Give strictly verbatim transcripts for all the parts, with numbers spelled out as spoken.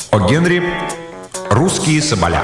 О Генри. Русские соболя.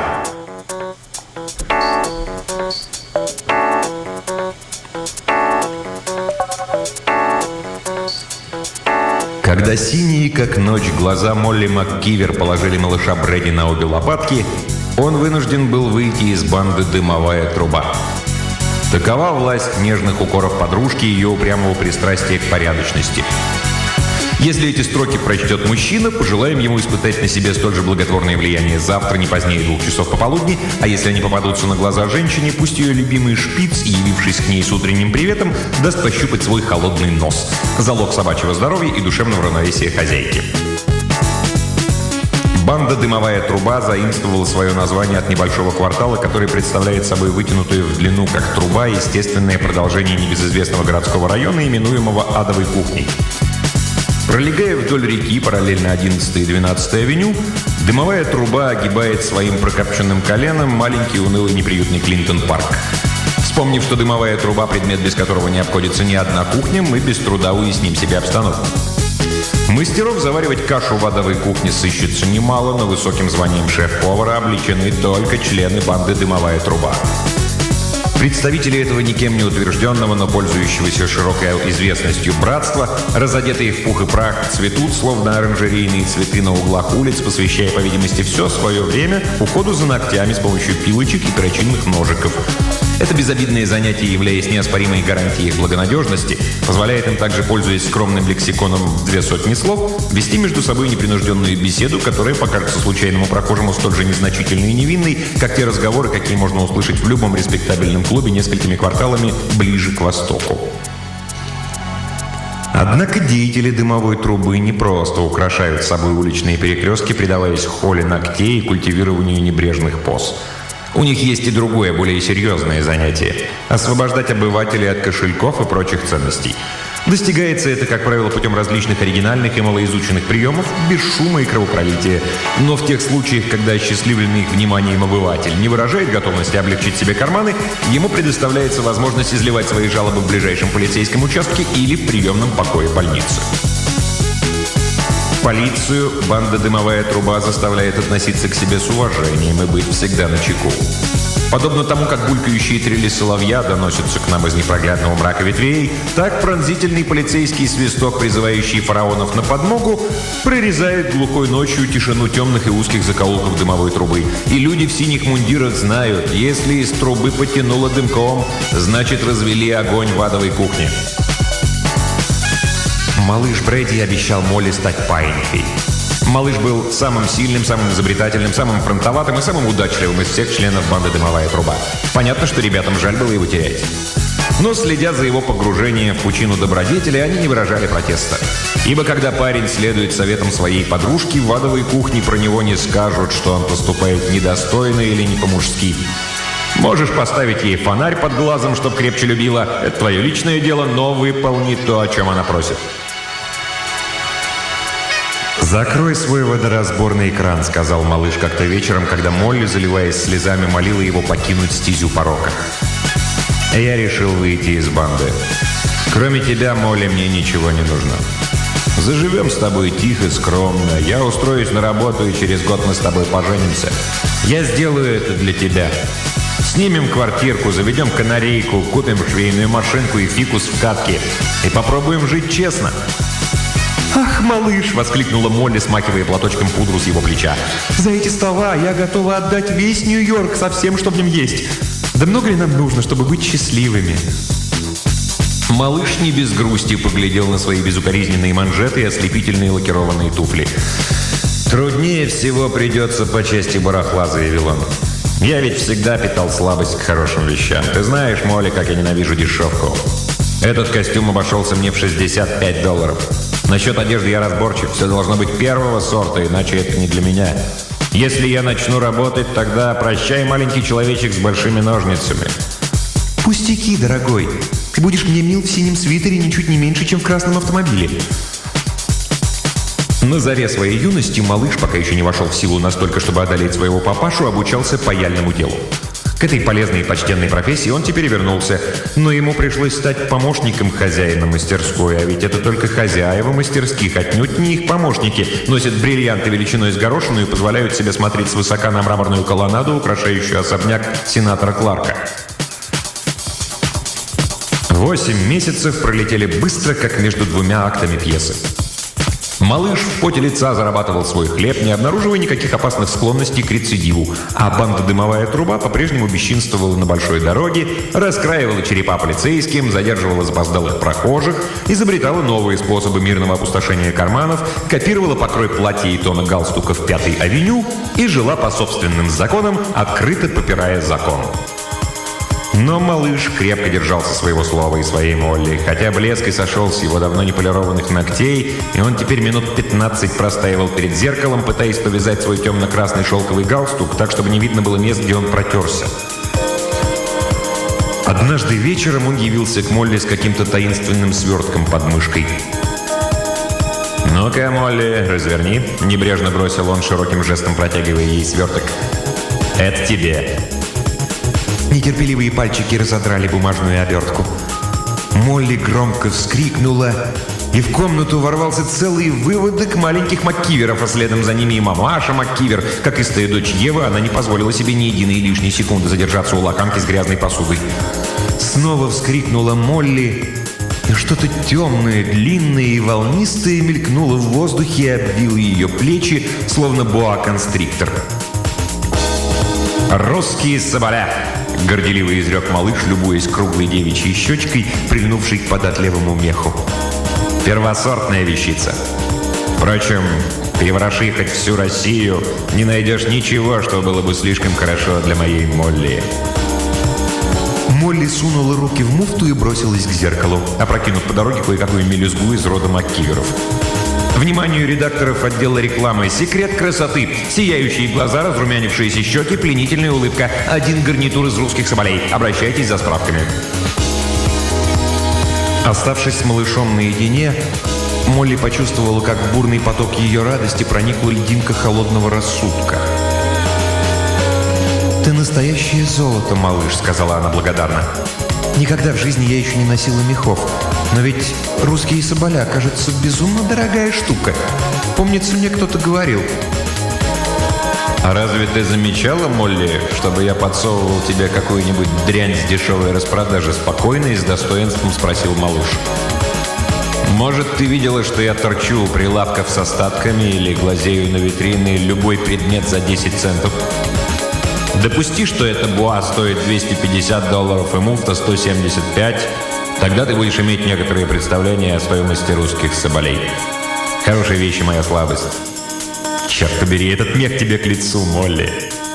Когда синие, как ночь, глаза Молли МакКивер положили малыша Брэди на обе лопатки, он вынужден был выйти из банды «Дымовая труба». Такова власть нежных укоров подружки и ее упрямого пристрастия к порядочности. Если эти строки прочтет мужчина, пожелаем ему испытать на себе столь же благотворное влияние завтра не позднее двух часов пополудни, а если они попадутся на глаза женщине, пусть ее любимый шпиц, явившись к ней с утренним приветом, даст пощупать свой холодный нос. Залог собачьего здоровья и душевного равновесия хозяйки. Банда «Дымовая труба» заимствовала свое название от небольшого квартала, который представляет собой вытянутую в длину, как труба, естественное продолжение небезызвестного городского района, именуемого Адовой кухней. Пролегая вдоль реки, параллельно одиннадцатой и двенадцатой авеню, «Дымовая труба» огибает своим прокопченным коленом маленький, унылый, неприютный Клинтон-парк. Вспомнив, что дымовая труба – предмет, без которого не обходится ни одна кухня, мы без труда уясним себе обстановку. Мастеров заваривать кашу в адовой кухне сыщется немало, но высоким званием шеф-повара обличены только члены банды «Дымовая труба». Представители этого никем не утвержденного, но пользующегося широкой известностью братства, разодетые в пух и прах, цветут, словно оранжерейные цветы на углах улиц, посвящая, по видимости, все свое время уходу за ногтями с помощью пилочек и перочинных ножиков. Это безобидное занятие, являясь неоспоримой гарантией их благонадежности, позволяет им также, пользуясь скромным лексиконом в две сотни слов, вести между собой непринужденную беседу, которая покажется случайному прохожему столь же незначительной и невинной, как те разговоры, какие можно услышать в любом респектабельном клубе несколькими кварталами ближе к востоку. Однако деятели «Дымовой трубы» не просто украшают собой уличные перекрестки, предаваясь холе ногтей и культивированию небрежных поз. У них есть и другое, более серьезное занятие – освобождать обывателей от кошельков и прочих ценностей. Достигается это, как правило, путем различных оригинальных и малоизученных приемов, без шума и кровопролития. Но в тех случаях, когда осчастливленный их вниманием обыватель не выражает готовности облегчить себе карманы, ему предоставляется возможность изливать свои жалобы в ближайшем полицейском участке или в приемном покое больницы. Полицию банда «Дымовая труба» заставляет относиться к себе с уважением и быть всегда начеку. Подобно тому, как булькающие трели соловья доносятся к нам из непроглядного мрака ветвей, так пронзительный полицейский свисток, призывающий фараонов на подмогу, прорезает глухой ночью тишину темных и узких закоулков дымовой трубы. И люди в синих мундирах знают, если из трубы потянуло дымком, значит, развели огонь в адовой кухне. Малыш Брэди обещал Молли стать паинькой. Малыш был самым сильным, самым изобретательным, самым фронтоватым и самым удачливым из всех членов банды «Дымовая труба». Понятно, что ребятам жаль было его терять. Но, следя за его погружением в пучину добродетели, они не выражали протеста. Ибо когда парень следует советам своей подружки, в адовой кухне про него не скажут, что он поступает недостойно или не по-мужски. Можешь поставить ей фонарь под глазом, чтоб крепче любила. Это твое личное дело, но выполни то, о чем она просит. «Закрой свой водоразборный кран», — сказал малыш как-то вечером, когда Молли, заливаясь слезами, молила его покинуть стезю порока. «Я решил выйти из банды. Кроме тебя, Молли, мне ничего не нужно. Заживем с тобой тихо, скромно. Я устроюсь на работу, и через год мы с тобой поженимся. Я сделаю это для тебя. Снимем квартирку, заведем канарейку, купим швейную машинку и фикус в катке. И попробуем жить честно». «Ах, малыш!» — воскликнула Молли, смахивая платочком пудру с его плеча. «За эти слова я готова отдать весь Нью-Йорк со всем, что в нем есть. Да много ли нам нужно, чтобы быть счастливыми?» Малыш не без грусти поглядел на свои безукоризненные манжеты и ослепительные лакированные туфли. «Труднее всего придется по части барахла», — заявил он. «Я ведь всегда питал слабость к хорошим вещам. Ты знаешь, Молли, как я ненавижу дешевку. Этот костюм обошелся мне в шестьдесят пять долларов. Насчет одежды я разборчив. Все должно быть первого сорта, иначе это не для меня. Если я начну работать, тогда прощай, маленький человечек с большими ножницами». «Пустяки, дорогой. Ты будешь мне мил в синем свитере ничуть не меньше, чем в красном автомобиле». На заре своей юности малыш, пока еще не вошел в силу настолько, чтобы одолеть своего папашу, обучался паяльному делу. К этой полезной и почтенной профессии он теперь вернулся, но ему пришлось стать помощником хозяина мастерской, а ведь это только хозяева мастерских, отнюдь не их помощники, носят бриллианты величиной с горошину и позволяют себе смотреть свысока на мраморную колоннаду, украшающую особняк сенатора Кларка. Восемь месяцев пролетели быстро, как между двумя актами пьесы. Малыш в поте лица зарабатывал свой хлеб, не обнаруживая никаких опасных склонностей к рецидиву, а банда-дымовая труба по-прежнему бесчинствовала на большой дороге, раскраивала черепа полицейским, задерживала запоздалых прохожих, изобретала новые способы мирного опустошения карманов, копировала покрой платья и тона галстуков Пятой авеню и жила по собственным законам, открыто попирая закон. Но малыш крепко держался своего слова и своей Молли, хотя блеск и сошел с его давно не полированных ногтей, и он теперь минут пятнадцать простаивал перед зеркалом, пытаясь повязать свой темно-красный шелковый галстук так, чтобы не видно было мест, где он протерся. Однажды вечером он явился к Молли с каким-то таинственным свертком под мышкой. «Ну-ка, Молли, разверни», — небрежно бросил он, широким жестом протягивая ей сверток. «Это тебе». Нетерпеливые пальчики разодрали бумажную обертку. Молли громко вскрикнула, и в комнату ворвался целый выводок маленьких МакКиверов, а следом за ними и мамаша МакКивер. Как истая дочь Евы, она не позволила себе ни единой лишней секунды задержаться у лаканки с грязной посудой. Снова вскрикнула Молли, и что-то темное, длинное и волнистое мелькнуло в воздухе и обвило ее плечи, словно боа-констриктор. «Русские соболя!» — горделиво изрек малыш, любуясь круглой девичьей щечкой, прильнувшей к податливому меху. «Первосортная вещица. Впрочем, перевороши хоть всю Россию, не найдешь ничего, что было бы слишком хорошо для моей Молли». Молли сунула руки в муфту и бросилась к зеркалу, опрокинув по дороге кое-какую мелюзгу из рода МакКиверов. Вниманию редакторов отдела рекламы «Секрет красоты». Сияющие глаза, разрумянившиеся щеки, пленительная улыбка. Один гарнитур из русских соболей. Обращайтесь за справками. Оставшись с малышом наедине, Молли почувствовала, как в бурный поток ее радости проникла льдинка холодного рассудка. «Ты настоящее золото, малыш», — сказала она благодарно. «Никогда в жизни я еще не носила мехов. Но ведь русские соболя, кажется, безумно дорогая штука. Помнится, мне кто-то говорил». «А разве ты замечала, Молли, чтобы я подсовывал тебе какую-нибудь дрянь с дешевой распродажи?» Спокойно и с достоинством спросил малыш. «Может, ты видела, что я торчу у прилавков с остатками или глазею на витрины любой предмет за десять центов? Допусти, что эта буа стоит двести пятьдесят долларов и муфта сто семьдесят пять. Тогда ты будешь иметь некоторые представления о стоимости русских соболей. Хорошая вещь и моя слабость. Черт побери, этот мех тебе к лицу, Молли».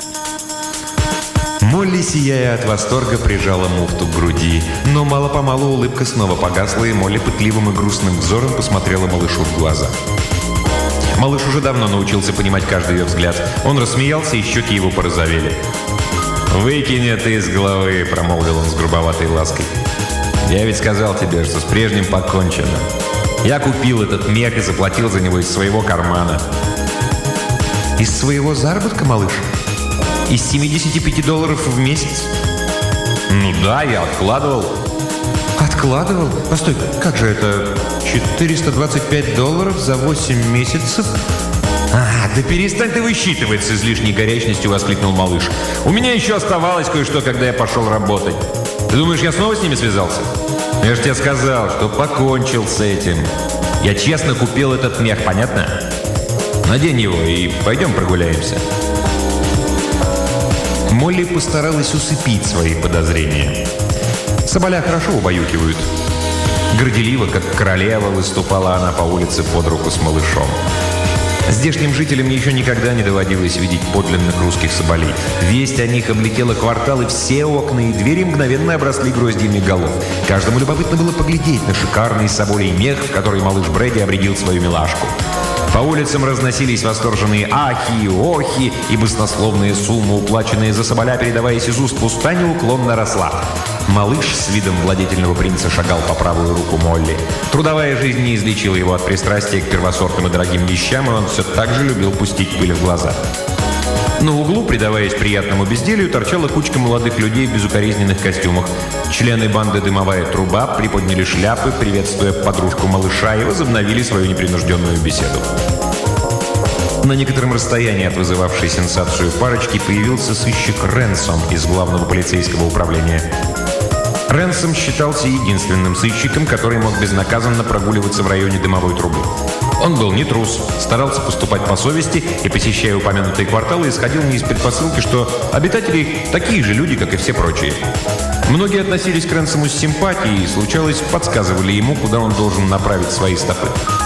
Молли, сияя от восторга, прижала муфту к груди. Но мало-помалу улыбка снова погасла, и Молли пытливым и грустным взором посмотрела малышу в глаза. Малыш уже давно научился понимать каждый ее взгляд. Он рассмеялся, и щеки его порозовели. «Выкинь это из головы», — промолвил он с грубоватой лаской. «Я ведь сказал тебе, что с прежним покончено. Я купил этот мех и заплатил за него из своего кармана». «Из своего заработка, малыш? Из семидесяти пяти долларов в месяц?» «Ну да, я откладывал». «Откладывал? Постой, как же это? четыреста двадцать пять долларов за восемь месяцев?» «А, да перестань ты высчитывать!» — с излишней горячностью воскликнул малыш. «У меня еще оставалось кое-что, когда я пошел работать. Ты думаешь, я снова с ними связался? Я же тебе сказал, что покончил с этим. Я честно купил этот мех, понятно? Надень его и пойдем прогуляемся». Молли постаралась усыпить свои подозрения. Соболя хорошо убаюкивают. Горделиво, как королева, выступала она по улице под руку с малышом. Здешним жителям еще никогда не доводилось видеть подлинных русских соболей. Весть о них облетела кварталы, все окна и двери мгновенно обросли гроздьями голов. Каждому любопытно было поглядеть на шикарный соболей мех, в который малыш Брэди обрядил свою милашку. По улицам разносились восторженные ахи и охи, и баснословные суммы, уплаченные за соболя, передаваясь из уст в уста, неуклонно росла. Малыш с видом владетельного принца шагал по правую руку Молли. Трудовая жизнь не излечила его от пристрастия к первосортным и дорогим вещам, и он все так же любил пустить пыль в глаза. На углу, предаваясь приятному безделью, торчала кучка молодых людей в безукоризненных костюмах. Члены банды «Дымовая труба» приподняли шляпы, приветствуя подружку малыша, и возобновили свою непринужденную беседу. На некотором расстоянии от вызывавшей сенсацию парочки появился сыщик Ренсом из главного полицейского управления. Ренсом считался единственным сыщиком, который мог безнаказанно прогуливаться в районе «Дымовой трубы». Он был не трус, старался поступать по совести и, посещая упомянутые кварталы, исходил не из предпосылки, что обитатели такие же люди, как и все прочие. Многие относились к Ренсому с симпатией и, случалось, подсказывали ему, куда он должен направить свои стопы.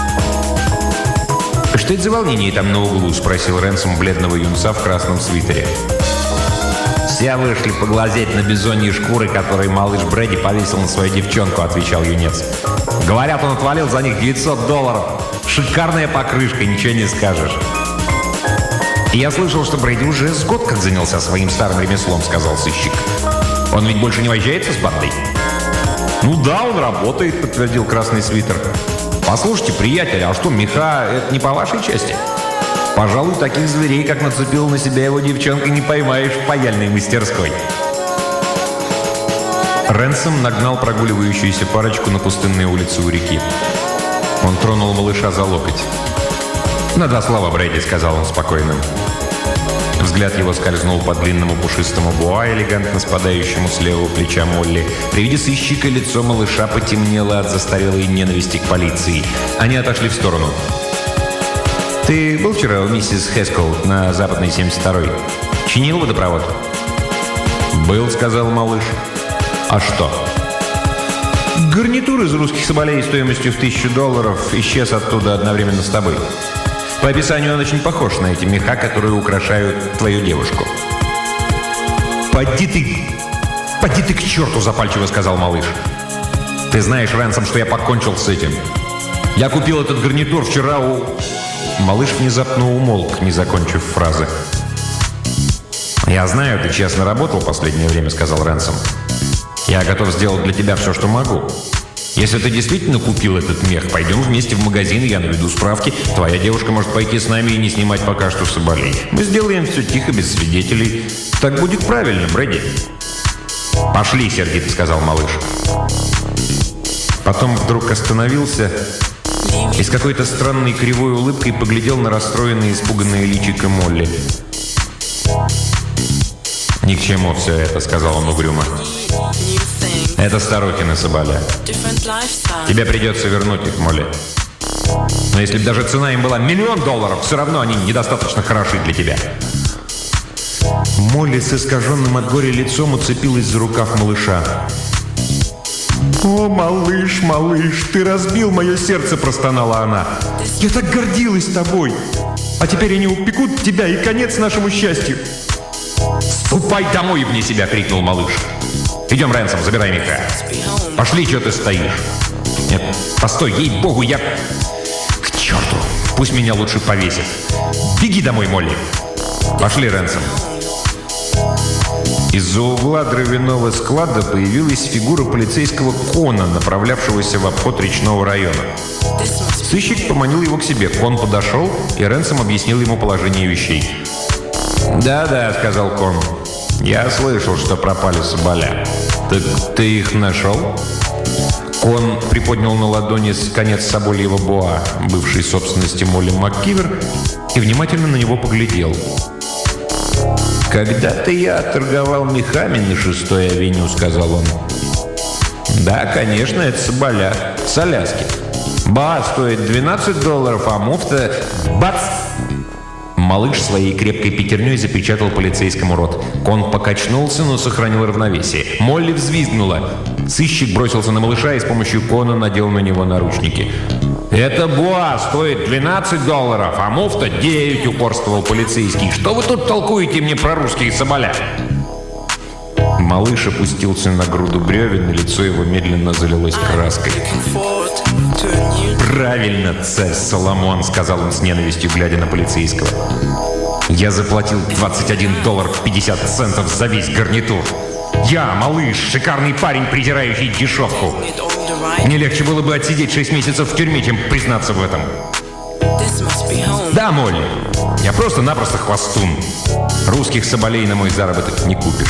«Что это за волнение там на углу?» – спросил Ренсом бледного юнца в красном свитере. «Все вышли поглазеть на бизоньи шкуры, которые малыш Брэди повесил на свою девчонку», – отвечал юнец. «Говорят, он отвалил за них девятьсот долларов. Шикарная покрышка, ничего не скажешь». «Я слышал, что Брэди уже с год как занялся своим старым ремеслом», – сказал сыщик. «Он ведь больше не возжается с бандой?» «Ну да, он работает», – подтвердил красный свитер. «Послушайте, приятель, а что, меха – это не по вашей части? Пожалуй, таких зверей, как нацепила на себя его девчонка, не поймаешь в паяльной мастерской». Ренсом нагнал прогуливающуюся парочку на пустынные улицы у реки. Он тронул малыша за локоть. «На два слова, Брэди», — сказал он спокойно. Взгляд его скользнул по длинному пушистому буа, элегантно спадающему с левого плеча Молли. При виде сыщика лицо малыша потемнело от застарелой ненависти к полиции. Они отошли в сторону. «Ты был вчера у миссис Хэскоу на западной семьдесят второй? Чинил водопровод?» «Был», — сказал малыш. «А что?» «Гарнитур из русских соболей стоимостью в тысячу долларов исчез оттуда одновременно с тобой. По описанию он очень похож на эти меха, которые украшают твою девушку». «Поди ты! Поди ты к черту!» – запальчиво сказал малыш. «Ты знаешь, Ренсом, что я покончил с этим. Я купил этот гарнитур вчера у...» Малыш внезапно умолк, не закончив фразы. «Я знаю, ты честно работал в последнее время», – сказал Ренсом. «Я готов сделать для тебя все, что могу. Если ты действительно купил этот мех, пойдем вместе в магазин, я наведу справки. Твоя девушка может пойти с нами и не снимать пока что соболей. Мы сделаем все тихо, без свидетелей. Так будет правильно, Брэди». «Пошли», — сердито сказал малыш. Потом вдруг остановился и с какой-то странной кривой улыбкой поглядел на расстроенное и испуганное личико Молли. «Ни к чему все это», — сказал он угрюмо. «Это старухины соболя. Тебе придется вернуть их, Молли. Но если бы даже цена им была миллион долларов, все равно они недостаточно хороши для тебя». Молли с искаженным от горя лицом уцепилась за рукав малыша. «О, малыш, малыш, ты разбил мое сердце», — простонала она. «Я так гордилась тобой. А теперь они упекут тебя, и конец нашему счастью». «Ступай домой, вне себя!» — крикнул малыш. «Идем, Ренсом, забирай меха. Пошли, что ты стоишь?» «Нет, постой, ей-богу, я...» «К черту! Пусть меня лучше повесит. Беги домой, Молли!» «Пошли, Ренсом!» Из-за угла дровяного склада появилась фигура полицейского Кона, направлявшегося в обход речного района. Сыщик поманил его к себе. Кон подошел, и Ренсом объяснил ему положение вещей. «Да-да», — сказал Кон. «Я слышал, что пропали соболя. Так ты их нашел?» Кон приподнял на ладони конец собольего буа, бывшей собственности Молли МакКивер, и внимательно на него поглядел. «Когда-то я торговал мехами на шестой авеню», — сказал он. «Да, конечно, это соболя. С Аляски. Ба стоит двенадцать долларов, а муфта... Бац!» Малыш своей крепкой пятерней запечатал полицейскому рот. Кон покачнулся, но сохранил равновесие. Молли взвизгнула. Сыщик бросился на малыша и с помощью Кона надел на него наручники. «Это буа стоит двенадцать долларов, а муфта девять», — упорствовал полицейский. «Что вы тут толкуете мне про русские соболя?» Малыш опустился на груду бревен, и лицо его медленно залилось краской. «Правильно, царь Соломон», — сказал он с ненавистью, глядя на полицейского. «Я заплатил двадцать один доллар пятьдесят центов за весь гарнитур. Я, малыш, шикарный парень, презирающий дешевку. Мне легче было бы отсидеть шесть месяцев в тюрьме, чем признаться в этом». Да, Молли. Я просто-напросто хвостун. Русских соболей на мой заработок не купишь.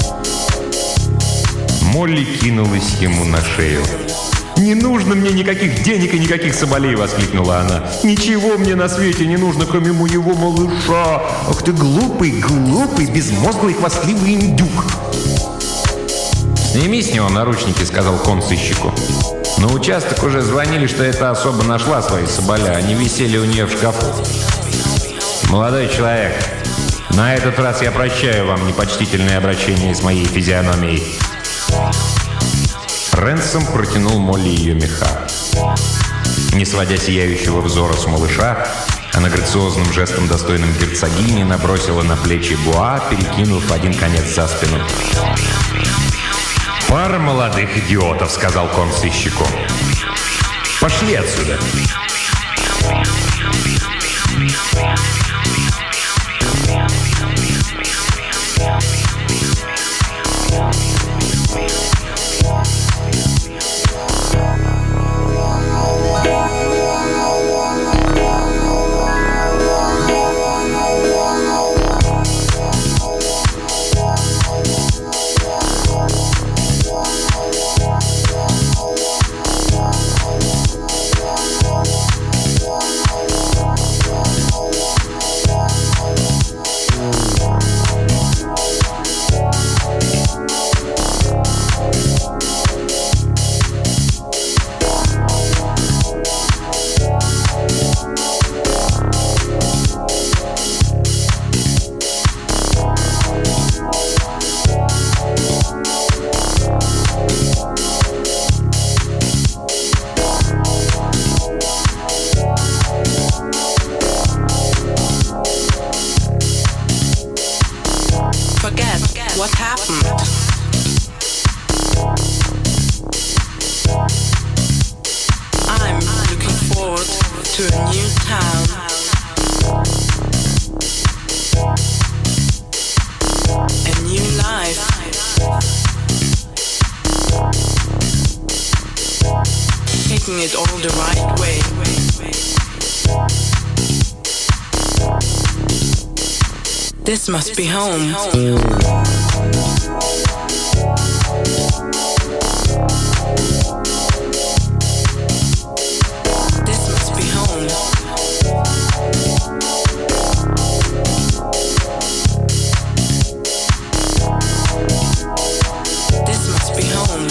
Молли кинулась ему на шею. «Не нужно мне никаких денег и никаких соболей!» — воскликнула она. «Ничего мне на свете не нужно, кроме моего малыша! Ах ты глупый, глупый, безмозглый, хвастливый индюк!» «Сними с него наручники», — сказал кон сыщику. На участок уже звонили, что эта особа нашла свои соболя. Они висели у нее в шкафу. «Молодой человек, на этот раз я прощаю вам непочтительное обращение с моей физиономией». Рэнсом протянул Молли ее меха. Не сводя сияющего взора с малыша, она грациозным жестом, достойным герцогини, набросила на плечи буа, перекинув один конец за спину. «Пара молодых идиотов», — сказал кон сыщику. «Пошли отсюда». It all the right way. This must be home. This must be home. This must be home.